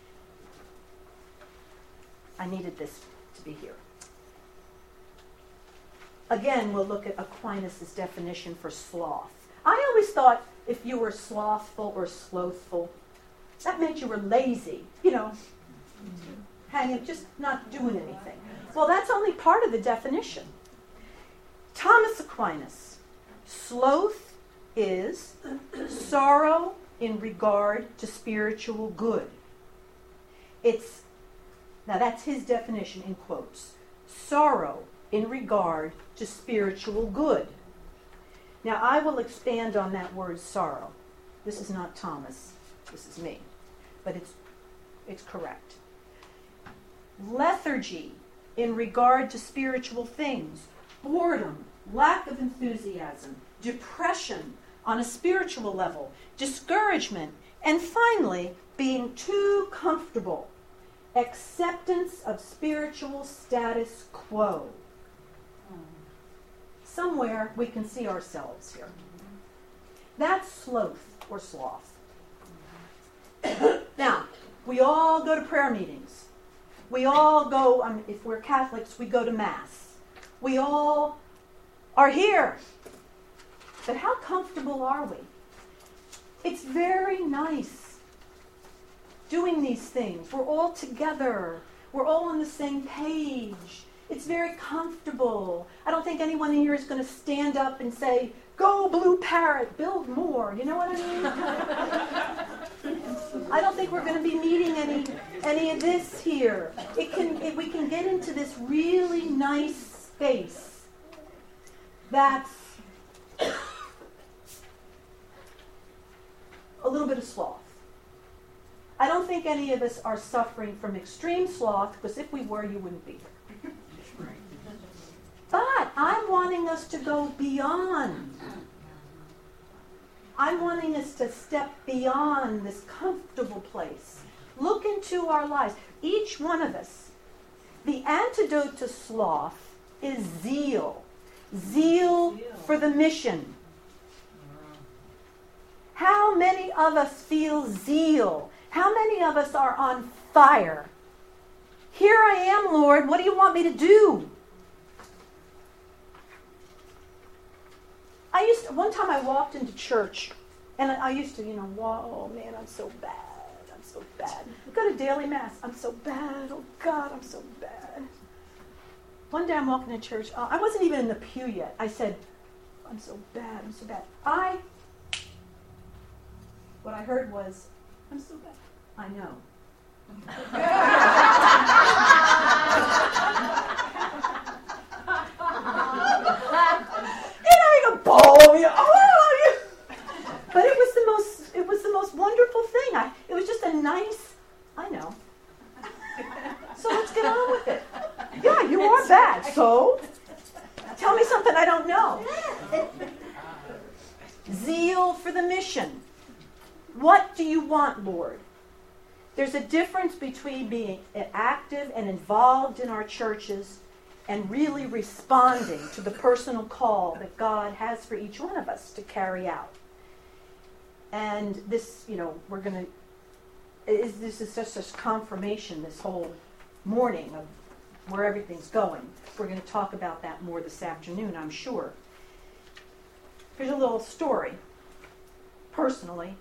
Speaker 1: I needed this to be here. Again, we'll look at Aquinas' definition for sloth. I always thought if you were slothful or slothful, that meant you were lazy, you know, hanging, just not doing anything. Well, that's only part of the definition. Thomas Aquinas, sloth is sorrow in regard to spiritual good. It's, now that's his definition in quotes, sorrow in regard to spiritual good. Now I will expand on that word sorrow. This is not Thomas, this is me, but it's it's correct. Lethargy in regard to spiritual things, boredom, lack of enthusiasm, depression on a spiritual level, discouragement, and finally, being too comfortable, acceptance of spiritual status quo. Somewhere we can see ourselves here. That's sloth or sloth. Now, we all go to prayer meetings. We all go, um, if we're Catholics, we go to Mass. We all are here. But how comfortable are we? It's very nice doing these things. We're all together. We're all on the same page. It's very comfortable. I don't think anyone in here is going to stand up and say, go Blue Parrot, build more. You know what I mean? I don't think we're going to be meeting any any of this here. It can it, we can get into this really nice space that's a little bit of sloth. I don't think any of us are suffering from extreme sloth, because if we were, you wouldn't be here. But I'm wanting us to go beyond. I'm wanting us to step beyond this comfortable place. Look into our lives. Each one of us. The antidote to sloth is zeal. Zeal for the mission. How many of us feel zeal? How many of us are on fire? Here I am, Lord. What do you want me to do? I used to, one time I walked into church, and I used to, you know, oh man, I'm so bad. I'm so bad. Go to daily mass. I'm so bad. Oh God, I'm so bad. One day I'm walking to church. Uh, I wasn't even in the pew yet. I said, I'm so bad. I'm so bad. I, what I heard was, I'm so bad. I know. And I go, boom, you know, oh, but it was the most, it was the most wonderful thing. I, it was just a nice, I know. So let's get on with it. Yeah, you are bad. So tell me something I don't know. Zeal for the mission. What do you want, Lord? There's a difference between being active and involved in our churches and really responding to the personal call that God has for each one of us to carry out. And this, you know, we're going to, is this is just a confirmation this whole morning of where everything's going. We're going to talk about that more this afternoon, I'm sure. Here's a little story. Personally,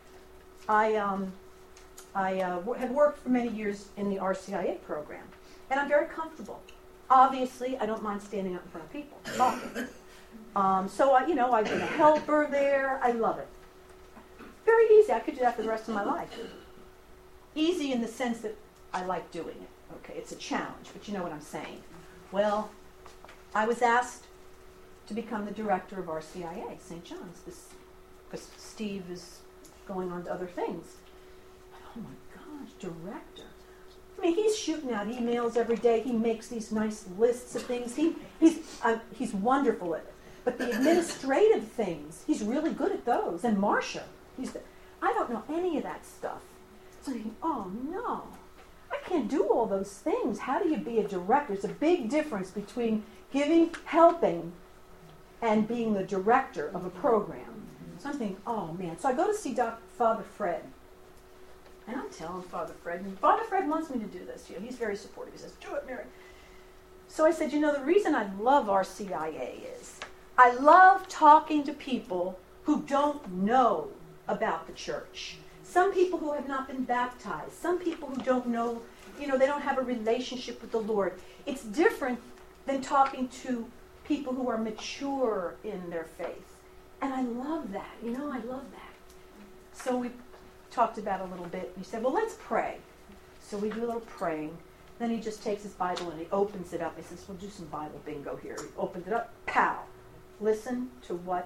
Speaker 1: I um, I uh, w- had worked for many years in the R C I A program, and I'm very comfortable. Obviously, I don't mind standing up in front of people, talking. Um, so, I, you know, I've been a helper there. I love it. Very easy. I could do that for the rest of my life. Easy in the sense that I like doing it. Okay, it's a challenge, but you know what I'm saying. Well, I was asked to become the director of R C I A, Saint John's, this, because Steve is going on to other things. Oh my gosh, director. I mean, he's shooting out emails every day. He makes these nice lists of things. He, he's, uh, he's wonderful at it. But the administrative things, he's really good at those. And Marcia, he's the, I don't know any of that stuff. So I think, oh no, I can't do all those things. How do you be a director? It's a big difference between giving, helping, and being the director of a program. So I'm thinking, oh man. So I go to see Doctor Father Fred. And I'm telling Father Fred, and Father Fred wants me to do this. You know, he's very supportive. He says, do it, Mary. So I said, you know, the reason I love R C I A is I love talking to people who don't know about the church. Some people who have not been baptized. Some people who don't know, you know, they don't have a relationship with the Lord. It's different than talking to people who are mature in their faith. And I love that. You know, I love that. So we talked about it a little bit. He said, well, let's pray. So we do a little praying. Then he just takes his Bible and he opens it up. He says, we'll do some Bible bingo here. He opened it up. Pow. Listen to what?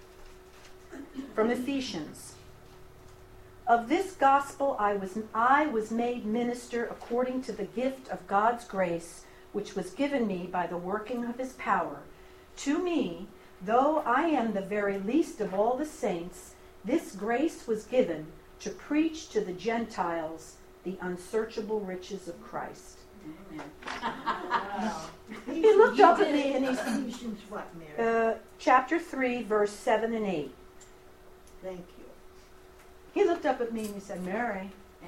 Speaker 1: From Ephesians. Of this gospel I was, I was made minister according to the gift of God's grace, which was given me by the working of his power. To me, though I am the very least of all the saints, this grace was given to preach to the Gentiles the unsearchable riches of Christ.
Speaker 2: Wow.
Speaker 1: He looked up at me and he said,
Speaker 3: Ephesians what, Mary?
Speaker 1: uh, chapter three, verse seven and eight.
Speaker 3: Thank you.
Speaker 1: He looked up at me and he said, Mary.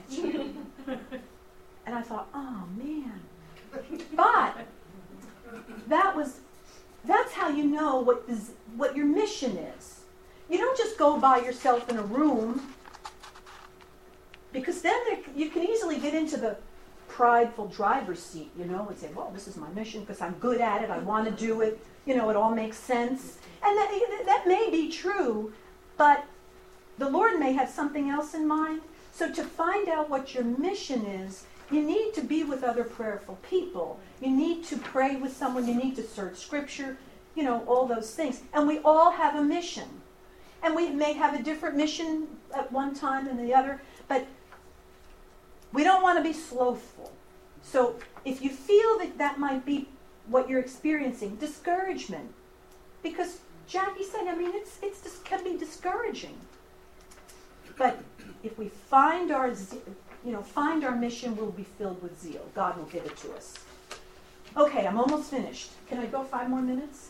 Speaker 1: And I thought, oh man. But that was, that's how you know what is, what your mission is. You don't just go by yourself in a room, because then there, you can easily get into the prideful driver's seat, you know, and say, well, this is my mission because I'm good at it, I want to do it, you know, it all makes sense. And that, that may be true, but the Lord may have something else in mind. So to find out what your mission is, you need to be with other prayerful people. You need to pray with someone. You need to search Scripture, you know, all those things. And we all have a mission. And we may have a different mission at one time than the other, but we don't want to be slothful. So if you feel that that might be what you're experiencing. Discouragement. Because Jackie said, I mean, it's, it's just can be discouraging. But if we find our, you know, find our mission, we'll be filled with zeal. God will give it to us. Okay, I'm almost finished. Can I go five more minutes?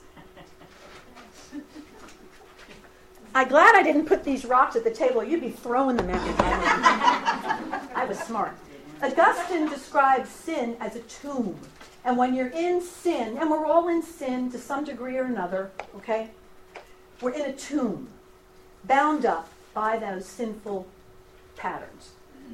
Speaker 1: I'm glad I didn't put these rocks at the table. You'd be throwing them at me. I was smart. Augustine describes sin as a tomb. And when you're in sin, and we're all in sin to some degree or another, okay? We're in a tomb, bound up by those sinful patterns.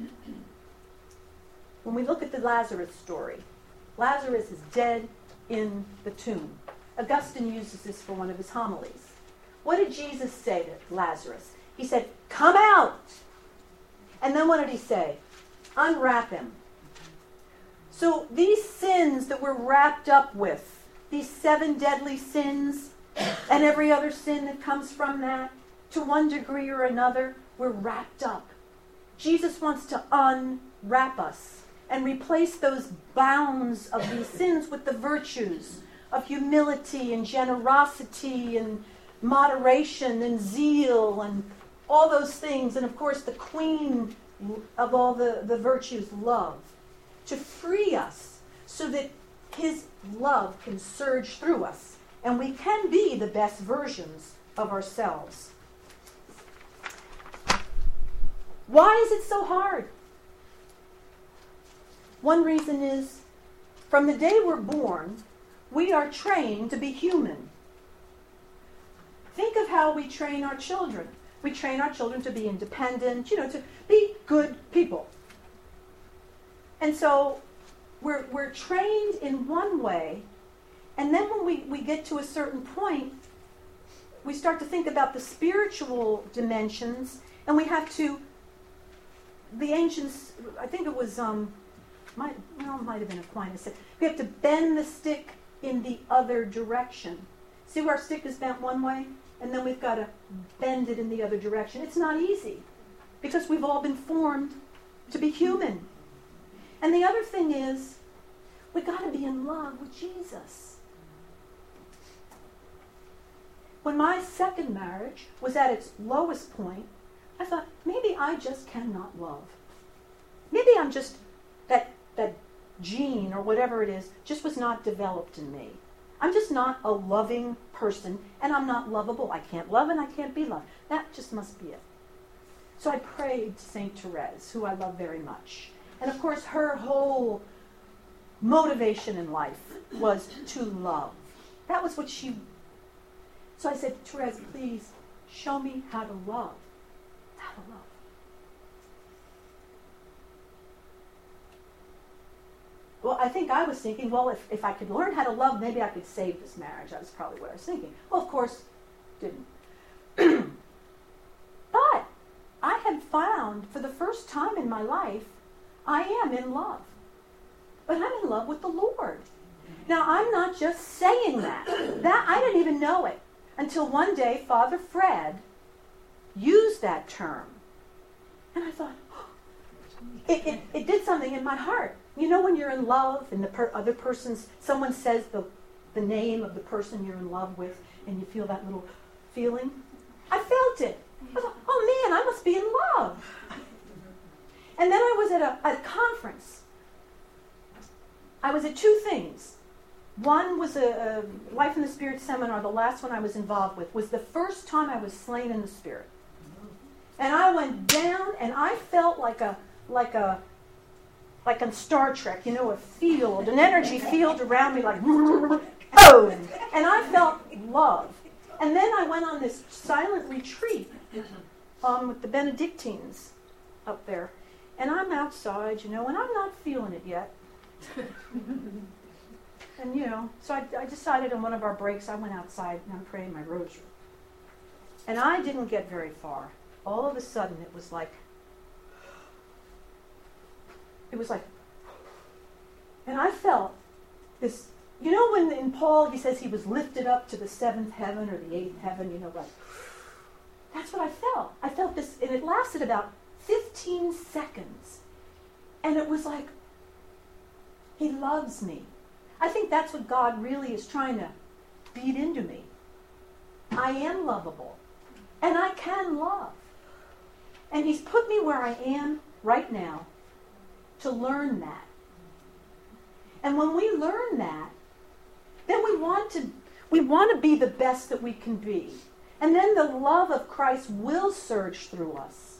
Speaker 1: When we look at the Lazarus story, Lazarus is dead in the tomb. Augustine uses this for one of his homilies. What did Jesus say to Lazarus? He said, "Come out." And then what did he say? Unwrap him. So these sins that we're wrapped up with, these seven deadly sins, and every other sin that comes from that, to one degree or another, we're wrapped up. Jesus wants to unwrap us and replace those bounds of these sins with the virtues of humility and generosity and moderation and zeal and all those things. And of course, the queen of all the, the virtues, love. To free us so that his love can surge through us and we can be the best versions of ourselves. Why is it so hard? One reason is, from the day we're born, we are trained to be human. Think of how we train our children. We train our children to be independent, you know, to be good people. And so we're, we're trained in one way, and then when we, we get to a certain point, we start to think about the spiritual dimensions, and we have to, the ancients, I think it was, um, might, well, it might have been Aquinas, said, we have to bend the stick in the other direction. See where our stick is bent one way, and then we've got to bend it in the other direction. It's not easy, because we've all been formed to be human. And the other thing is, we've got to be in love with Jesus. When my second marriage was at its lowest point, I thought, maybe I just cannot love. Maybe I'm just, that, that gene or whatever it is, just was not developed in me. I'm just not a loving person, and I'm not lovable. I can't love and I can't be loved. That just must be it. So I prayed to Saint Therese, who I love very much. And of course, her whole motivation in life was to love. That was what she... So I said, Therese, please, show me how to love. How to love. Well, I think I was thinking, well, if, if I could learn how to love, maybe I could save this marriage. That was probably what I was thinking. Well, of course, didn't. But I had found, for the first time in my life, I am in love. But I'm in love with the Lord. Now, I'm not just saying that. That I didn't even know it until one day Father Fred used that term. And I thought, oh, it, it, it did something in my heart. You know when you're in love and the per- other person's, someone says the, the name of the person you're in love with and you feel that little feeling? I felt it. I thought, oh man, I must be in love. And then I was at a, at a conference. I was at two things. One was a, a Life in the Spirit seminar, the last one I was involved with, was the first time I was slain in the Spirit. And I went down and I felt like a, like a, like on Star Trek, you know, a field, an energy field around me, like, boom. And I felt love. And then I went on this silent retreat um, with the Benedictines up there. And I'm outside, you know, and I'm not feeling it yet. And, you know, so I, I decided on one of our breaks, I went outside and I'm praying my rosary. And I didn't get very far. All of a sudden, it was like, it was like, and I felt this, you know when in Paul he says he was lifted up to the seventh heaven or the eighth heaven, you know, like, that's what I felt. I felt this, and it lasted about fifteen seconds. And it was like, he loves me. I think that's what God really is trying to beat into me. I am lovable. And I can love. And He's put me where I am right now to learn that. And when we learn that, then we want to we want to be the best that we can be. And then the love of Christ will surge through us.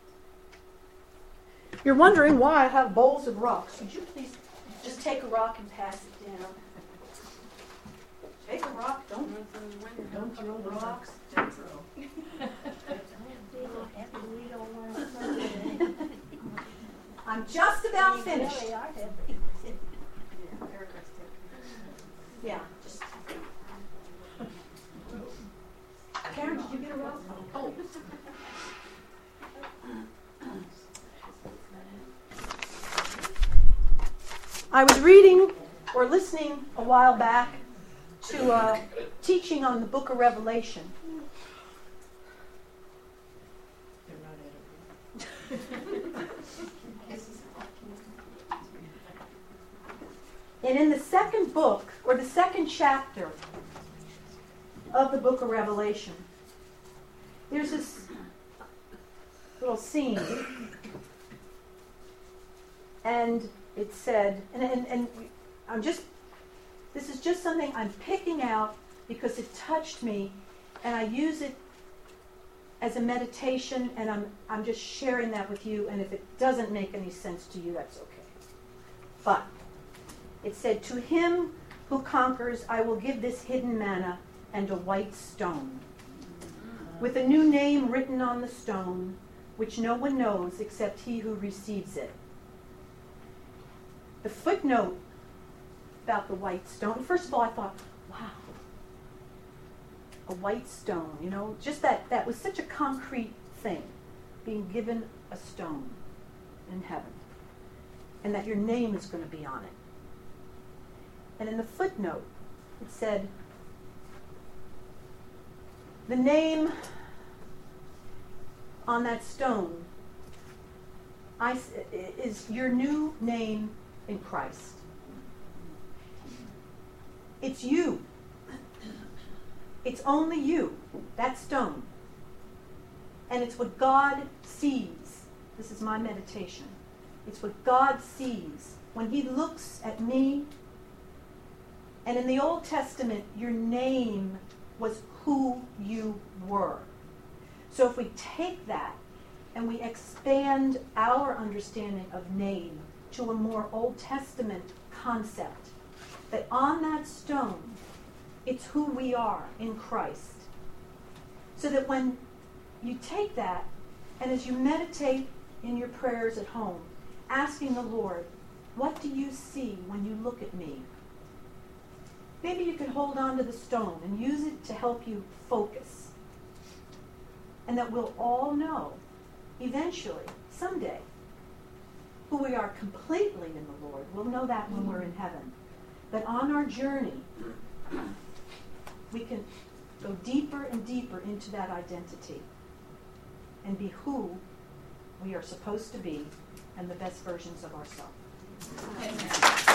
Speaker 1: You're wondering why I have bowls of rocks. Would you please just take a rock and pass it down? Take a rock. Don't, don't throw rocks. Don't throw. I'm just about finished. Yeah. Just. Karen, did you get a rock? Oh. I was reading or listening a while back to a teaching on the book of Revelation. And in the second book, or the second chapter of the book of Revelation, there's this little scene. And it said, and, and, and I'm just, this is just something I'm picking out because it touched me, and I use it as a meditation, and I'm, I'm just sharing that with you, and if it doesn't make any sense to you, that's okay. But it said, to him who conquers, I will give this hidden manna and a white stone, with a new name written on the stone, which no one knows except he who receives it. The footnote about the white stone, first of all, I thought, wow, a white stone, you know, just that, that was such a concrete thing, being given a stone in heaven, and that your name is going to be on it. And in the footnote, it said, the name on that stone I, is your new name in Christ. It's you. It's only you, that stone. And it's what God sees. This is my meditation. It's what God sees when He looks at me. And in the Old Testament, your name was who you were. So if we take that and we expand our understanding of name to a more Old Testament concept, that on that stone, it's who we are in Christ. So that when you take that, and as you meditate in your prayers at home, asking the Lord, what do you see when you look at me? Maybe you can hold on to the stone and use it to help you focus. And that we'll all know, eventually, someday, who we are completely in the Lord. We'll know that when we're in heaven. But on our journey, we can go deeper and deeper into that identity and be who we are supposed to be and the best versions of ourselves.